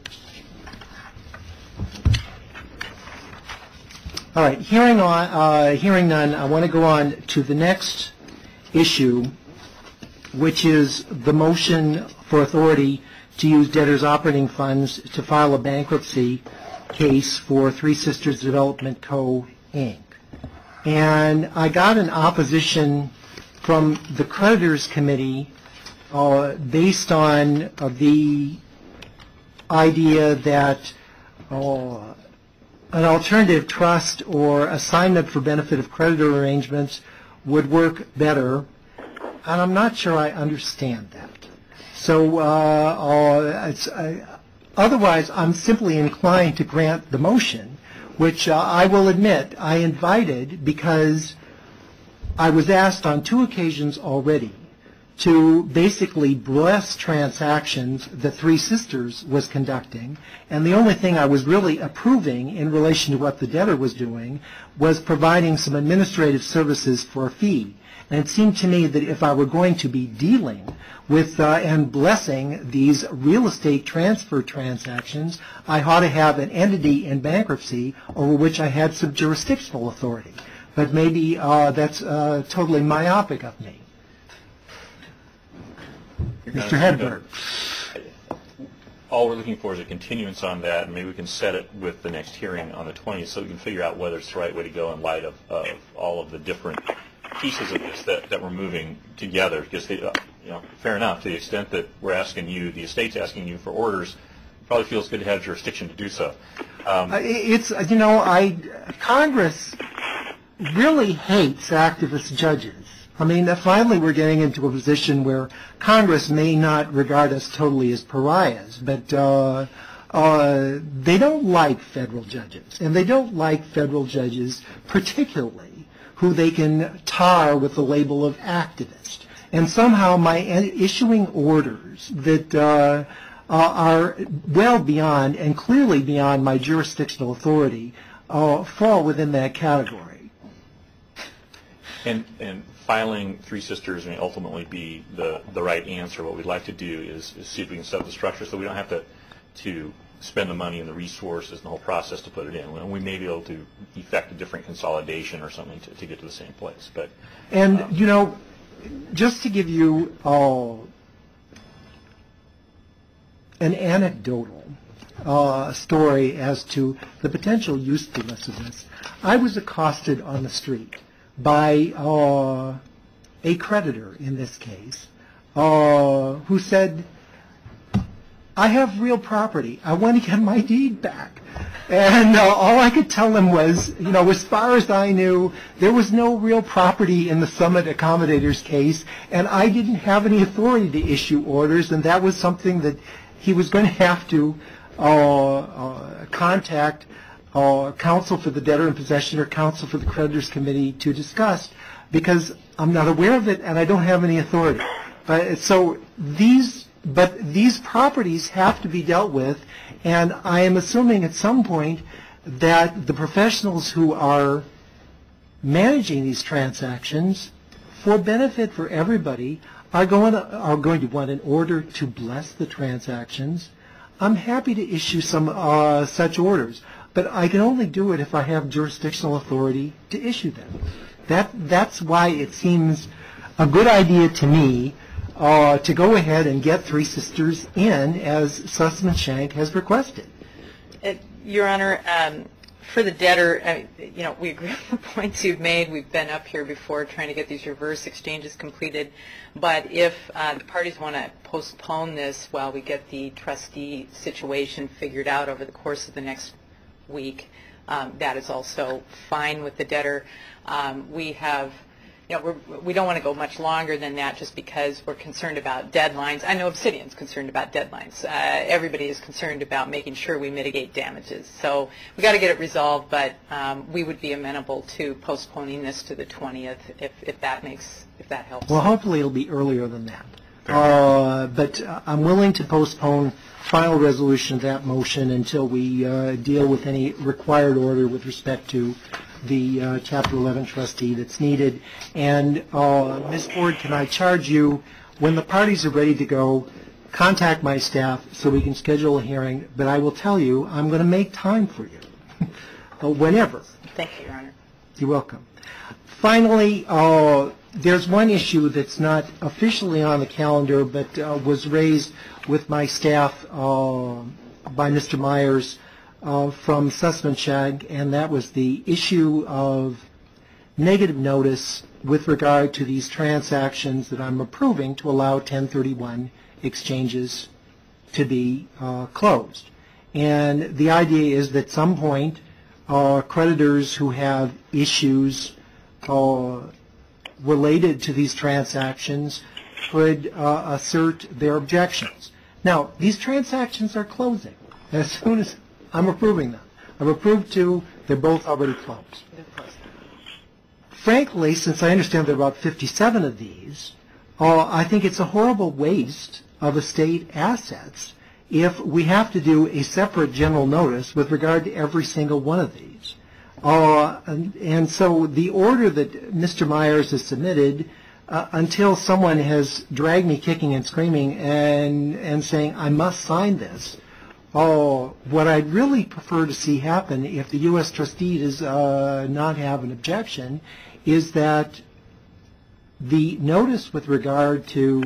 All right, hearing, on, uh, hearing none, I want to go on to the next issue, which is the motion for authority to use debtors' operating funds to file a bankruptcy case for Three Sisters Development Co., Incorporated. And I got an opposition from the creditors committee uh, based on uh, the idea that uh, an alternative trust or assignment for benefit of creditor arrangements would work better, and I'm not sure I understand that. So uh, uh, it's, uh, otherwise, I'm simply inclined to grant the motion, which uh, I will admit I invited because I was asked on two occasions already to basically bless transactions that Three Sisters was conducting, and the only thing I was really approving in relation to what the debtor was doing was providing some administrative services for a fee. And it seemed to me that if I were going to be dealing with uh, and blessing these real estate transfer transactions, I ought to have an entity in bankruptcy over which I had some jurisdictional authority. But maybe uh, that's uh, totally myopic of me. Mister Hedberg. All we're looking for is a continuance on that, and maybe we can set it with the next hearing on the twentieth so we can figure out whether it's the right way to go in light of, of all of the different pieces of this that, that we're moving together. Because, they, uh, you know, fair enough, to the extent that we're asking you, the estate's asking you for orders, probably feels good to have jurisdiction to do so. Um, Uh, It's, you know, I, Congress really hates activist judges. I mean, finally we're getting into a position where Congress may not regard us totally as pariahs, but uh, uh, they don't like federal judges, and they don't like federal judges particularly who they can tar with the label of activist. And somehow my issuing orders that uh, are well beyond and clearly beyond my jurisdictional authority uh, fall within that category. And, and filing Three Sisters may ultimately be the, the right answer. What we'd like to do is, is see if we can set up the structure so we don't have to, to spend the money and the resources and the whole process to put it in. And we may be able to effect a different consolidation or something to, to get to the same place. But And, um, you know, just to give you uh, an anecdotal uh, story as to the potential usefulness of this, I was accosted on the street by uh, a creditor in this case uh, who said, I have real property. I want to get my deed back. And uh, all I could tell him was, you know, as far as I knew, there was no real property in the Summit Accommodators case, and I didn't have any authority to issue orders, and that was something that he was going to have to uh, uh, contact uh, counsel for the debtor in possession or counsel for the creditors committee to discuss, because I'm not aware of it and I don't have any authority. But so these But these properties have to be dealt with, and I am assuming at some point that the professionals who are managing these transactions, for benefit for everybody, are going to, are going to want an order to bless the transactions. I'm happy to issue some uh, such orders, but I can only do it if I have jurisdictional authority to issue them. That, that's why it seems a good idea to me Uh, to go ahead and get Three Sisters in as Sussman Shank has requested. Uh, Your Honor, um, for the debtor, uh, you know, we agree with the points you've made. We've been up here before trying to get these reverse exchanges completed. But if uh, the parties want to postpone this while we get the trustee situation figured out over the course of the next week, um, that is also fine with the debtor. Um, we have You know, we're, we don't want to go much longer than that just because we're concerned about deadlines. I know Obsidian's concerned about deadlines. Uh, everybody is concerned about making sure we mitigate damages. So we got to get it resolved, but um, we would be amenable to postponing this to the twentieth if, if that makes, if that helps. Well, hopefully it'll be earlier than that. Uh, But uh, I'm willing to postpone final resolution of that motion until we uh, deal with any required order with respect to the uh, Chapter eleven trustee that's needed. And uh, Miz Ford, can I charge you, when the parties are ready to go, contact my staff so we can schedule a hearing, but I will tell you, I'm going to make time for you, uh, whenever. Thank you, Your Honor. You're welcome. Finally, uh, there's one issue that's not officially on the calendar, but uh, was raised with my staff uh, by Mister Myers uh, from Sussman Shag, and that was the issue of negative notice with regard to these transactions that I'm approving to allow ten thirty-one exchanges to be uh, closed. And the idea is that at some point, uh, creditors who have issues uh, related to these transactions could uh, assert their objections. Now, these transactions are closing as soon as I'm approving them. I'm approved two, they're both already closed. Frankly, since I understand there are about fifty-seven of these, uh, I think it's a horrible waste of estate assets if we have to do a separate general notice with regard to every single one of these. Uh, and, and so the order that Mister Myers has submitted, uh, until someone has dragged me kicking and screaming and, and saying, I must sign this, uh, what I'd really prefer to see happen if the U S trustee does uh, not have an objection is that the notice with regard to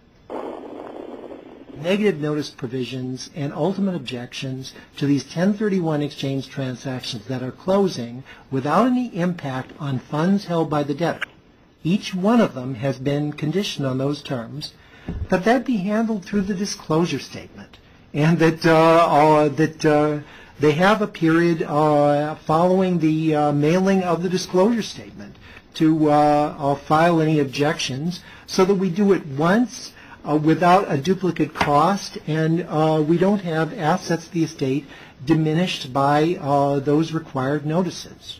negative notice provisions and ultimate objections to these ten thirty-one exchange transactions that are closing without any impact on funds held by the debtor. Each one of them has been conditioned on those terms, that that be handled through the disclosure statement, and that uh, uh, that uh, they have a period uh, following the uh, mailing of the disclosure statement to uh, uh, file any objections, so that we do it once uh, without a duplicate cost, and uh, we don't have assets of the estate diminished by uh, those required notices.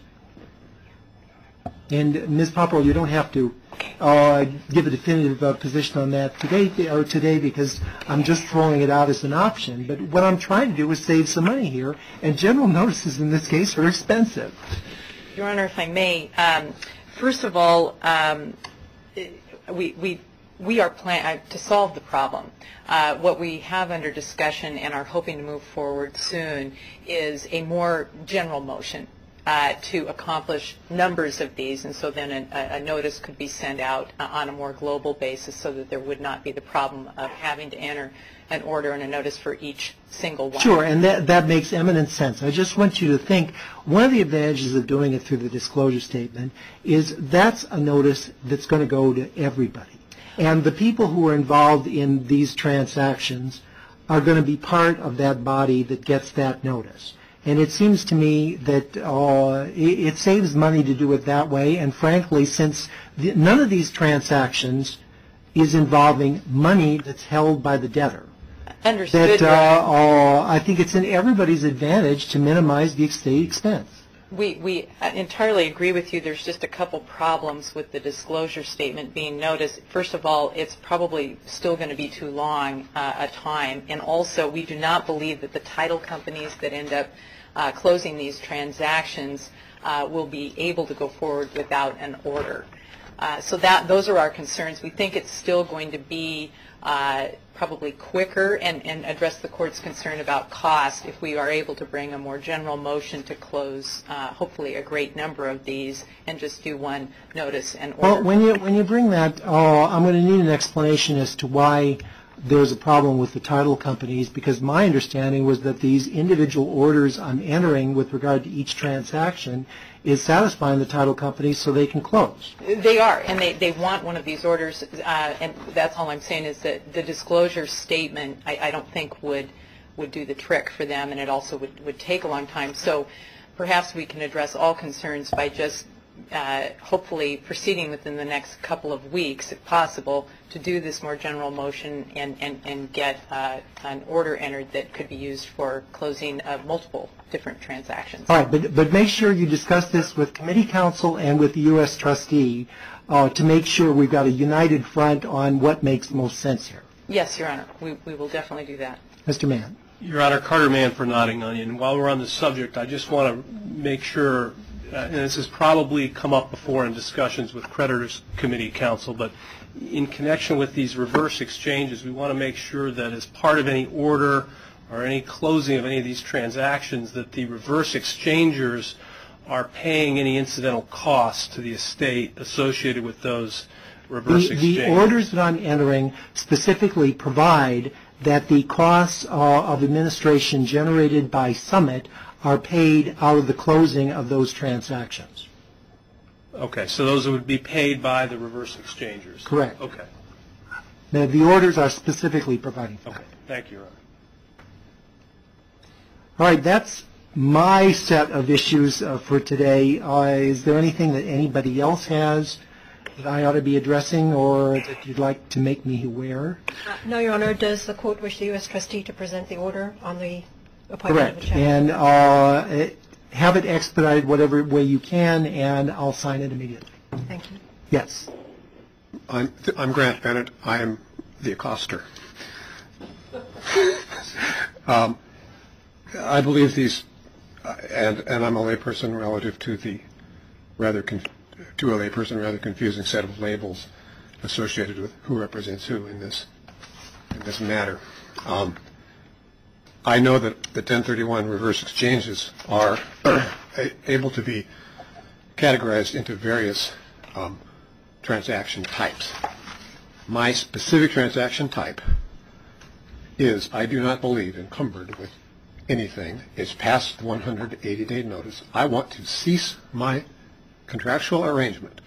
And Miz Popper, you don't have to uh, give a definitive uh, position on that today, or today, because I'm just throwing it out as an option. But what I'm trying to do is save some money here, and general notices in this case are expensive. Your Honor, if I may, um, first of all, um, we we we are plan uh, to solve the problem. Uh, what we have under discussion and are hoping to move forward soon is a more general motion uh, to accomplish numbers of these, and so then a, a notice could be sent out uh, on a more global basis, so that there would not be the problem of having to enter an order and a notice for each single one. Sure, and that, that makes eminent sense. I just want you to think, one of the advantages of doing it through the disclosure statement is that's a notice that's going to go to everybody. And the people who are involved in these transactions are going to be part of that body that gets that notice. And it seems to me that uh, it, it saves money to do it that way, and frankly, since the, none of these transactions is involving money that's held by the debtor, Understood. that uh, uh, I think it's in everybody's advantage to minimize the estate expense. We, we entirely agree with you. There's just a couple problems with the disclosure statement being noticed. First of all, it's probably still going to be too long uh, a time, and also we do not believe that the title companies that end up uh, closing these transactions uh, will be able to go forward without an order. Uh, so that those are our concerns. We think it's still going to be uh, probably quicker and, and address the court's concern about cost if we are able to bring a more general motion to close uh, hopefully a great number of these and just do one notice and order. Well, when you, when you bring that, uh, I'm going to need an explanation as to why there's a problem with the title companies, because my understanding was that these individual orders I'm entering with regard to each transaction is satisfying the title companies so they can close. They are, and they, they want one of these orders, uh, and that's all I'm saying is that the disclosure statement I, I don't think would would do the trick for them, and it also would, would take a long time. So perhaps we can address all concerns by just uh, hopefully proceeding within the next couple of weeks, if possible, to do this more general motion and, and, and get uh, an order entered that could be used for closing of multiple different transactions. All right, but, but make sure you discuss this with committee counsel and with the U S trustee uh, to make sure we've got a united front on what makes the most sense here. Yes, Your Honor, we, we will definitely do that. Mister Mann. Your Honor, Carter Mann for Nodding Onion. While we're on the subject, I just want to make sure, uh, and this has probably come up before in discussions with creditors committee counsel, but in connection with these reverse exchanges, we want to make sure that as part of any order or any closing of any of these transactions, that the reverse exchangers are paying any incidental costs to the estate associated with those reverse The, exchanges. the orders that I'm entering specifically provide that the costs uh, of administration generated by Summit are paid out of the closing of those transactions. Okay, so those would be paid by the reverse exchangers? Correct. Okay. Now, the orders are specifically providing for that. Okay, thank you, Your Honor. All right, that's my set of issues uh, for today. Uh, is there anything that anybody else has that I ought to be addressing or that you'd like to make me aware? Uh, No, Your Honor. Does the court wish the U S trustee to present the order on the appointment of Correct. a chairman? And uh, it, have it expedited whatever way you can, and I'll sign it immediately. Thank you. Yes. I'm, I'm Grant Bennett. I am the accoster. um, I believe these, uh, and, and I'm a layperson relative to the rather conf to a layperson rather confusing set of labels associated with who represents who in this in this matter. Um, I know that the ten thirty-one reverse exchanges are able to be categorized into various um, transaction types. My specific transaction type is I do not believe encumbered with anything. It's past the one hundred eighty day notice. I want to cease my contractual arrangement.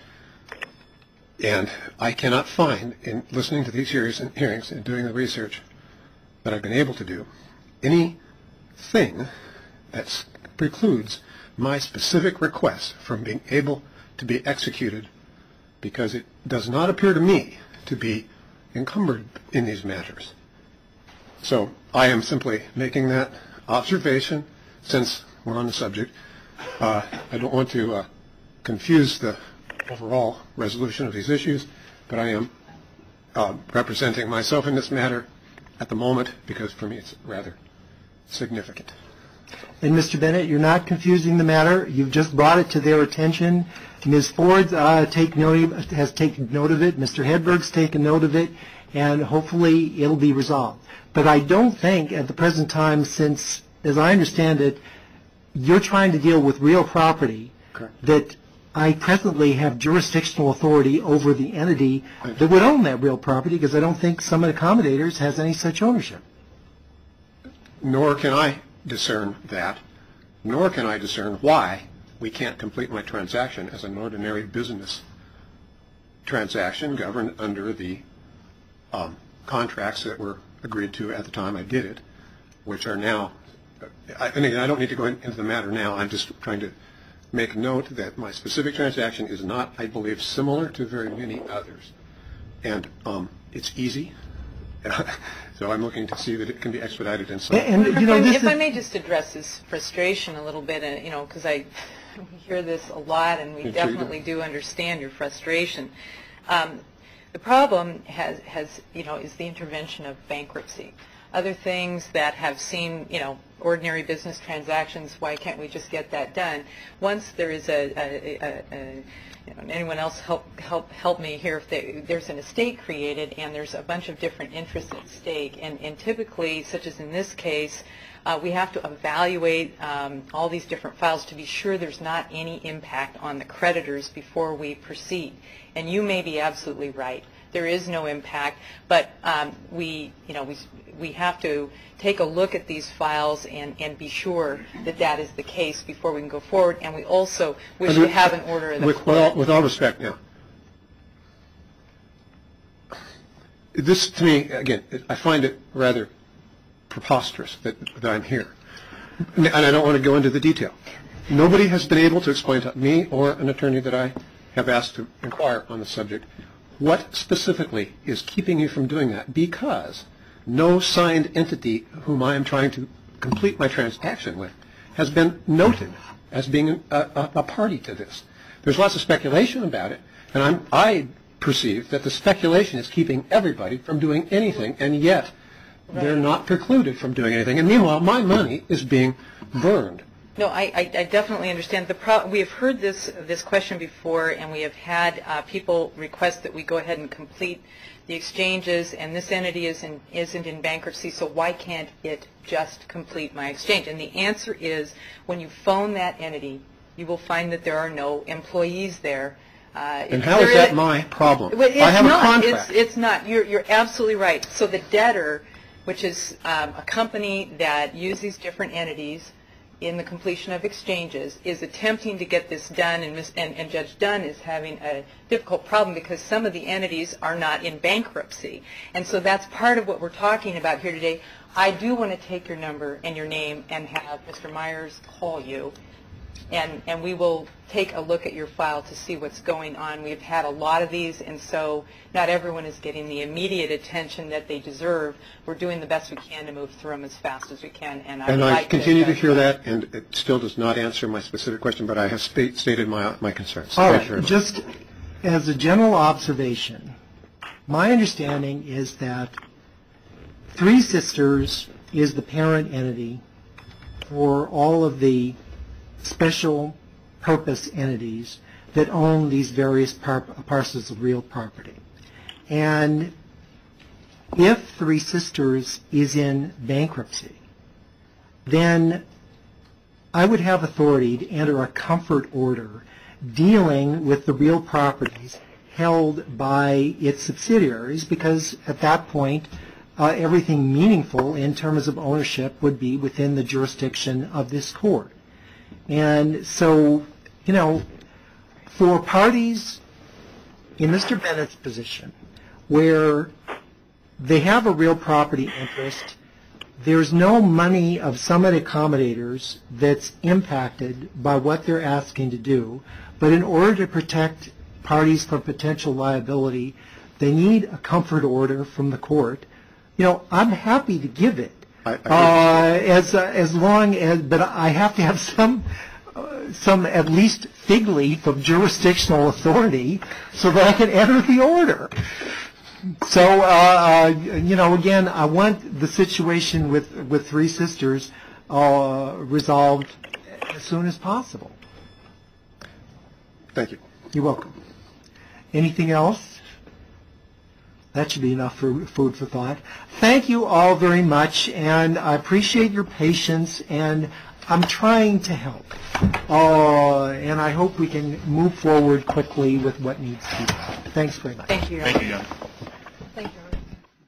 And I cannot find, in listening to these hearings and, hearings and doing the research that I've been able to do, anything that precludes my specific request from being able to be executed, because it does not appear to me to be encumbered in these matters. So I am simply making that observation since we're on the subject. Uh, I don't want to uh, confuse the overall resolution of these issues, but I am uh, representing myself in this matter at the moment because for me it's rather significant. And Mister Bennett, you're not confusing the matter. You've just brought it to their attention. Miz Ford uh, take note, has taken note of it. Mister Hedberg's taken note of it, and hopefully it'll be resolved. But I don't think at the present time, since, as I understand it, you're trying to deal with real property, Correct. that I presently have jurisdictional authority over the entity that would own that real property, because I don't think Summit Accommodators has any such ownership. Nor can I discern that, nor can I discern why we can't complete my transaction as an ordinary business transaction governed under the um, contracts that were agreed to at the time I did it, which are now, I, I mean, I don't need to go into the matter now. I'm just trying to make note that my specific transaction is not, I believe, similar to very many others. And um, it's easy. So I'm looking to see that it can be expedited in some. And, you know, if, this I, if is, I may just address this frustration a little bit, and you know, because I we hear this a lot, and we Me too. definitely do understand your frustration. Um, the problem has, has, you know, is the intervention of bankruptcy. Other things that have seen, you know, ordinary business transactions, why can't we just get that done? Once there is a, a, a, a you know, and anyone else help help help me here, if they, there's an estate created and there's a bunch of different interests at stake, and, and typically, such as in this case, uh, we have to evaluate um, all these different files to be sure there's not any impact on the creditors before we proceed. And you may be absolutely right. There is no impact, but um, we, you know, we we have to take a look at these files and, and be sure that that is the case before we can go forward. And we also wish to have an order of the with, court. with, all, with all respect now, this to me, again, I find it rather preposterous that, that I'm here. And I don't want to go into the detail. Nobody has been able to explain to me or an attorney that I have asked to inquire on the subject what specifically is keeping you from doing that, because no signed entity whom I am trying to complete my transaction with has been noted as being a, a, a party to this. There's lots of speculation about it, and I'm, I perceive that the speculation is keeping everybody from doing anything, and yet they're not precluded from doing anything. And meanwhile, my money is being burned. No, I, I, I definitely understand. The pro- we have heard this this question before, and we have had uh, people request that we go ahead and complete the exchanges, and this entity is in, isn't in bankruptcy, so why can't it just complete my exchange? And the answer is, when you phone that entity, you will find that there are no employees there. Uh, and how is that my problem? Well, it's I have not, a contract. It's, it's not. You're, you're absolutely right. So the debtor, which is um, a company that uses these different entities in the completion of exchanges, is attempting to get this done, and, Miz, and, and Judge Dunn is having a difficult problem because some of the entities are not in bankruptcy. And so that's part of what we're talking about here today. I do want to take your number and your name and have Mister Myers call you, and, and we will take a look at your file to see what's going on. We've had a lot of these, and so not everyone is getting the immediate attention that they deserve. We're doing the best we can to move through them as fast as we can. And, and I I like continue to, to hear that, and it still does not answer my specific question, but I have sta- stated my, my concerns. All Thank you very right, much. just as a general observation, my understanding is that Three Sisters is the parent entity for all of the special purpose entities that own these various par- parcels of real property. And if Three Sisters is in bankruptcy, then I would have authority to enter a comfort order dealing with the real properties held by its subsidiaries, because at that point uh, everything meaningful in terms of ownership would be within the jurisdiction of this court. And so, you know, for parties in Mister Bennett's position where they have a real property interest, there's no money of Summit Accommodators that's impacted by what they're asking to do, but in order to protect parties from potential liability, they need a comfort order from the court. You know, I'm happy to give it. I, I Uh, as uh, as long as, but I have to have some uh, some at least fig leaf of jurisdictional authority so that I can enter the order. So uh, uh, you know, again, I want the situation with with Three Sisters uh, resolved as soon as possible. Thank you. You're welcome. Anything else? That should be enough for food for thought. Thank you all very much, and I appreciate your patience, and I'm trying to help. Uh, and I hope we can move forward quickly with what needs to be done. Thanks very much. Thank you. Thank you, John.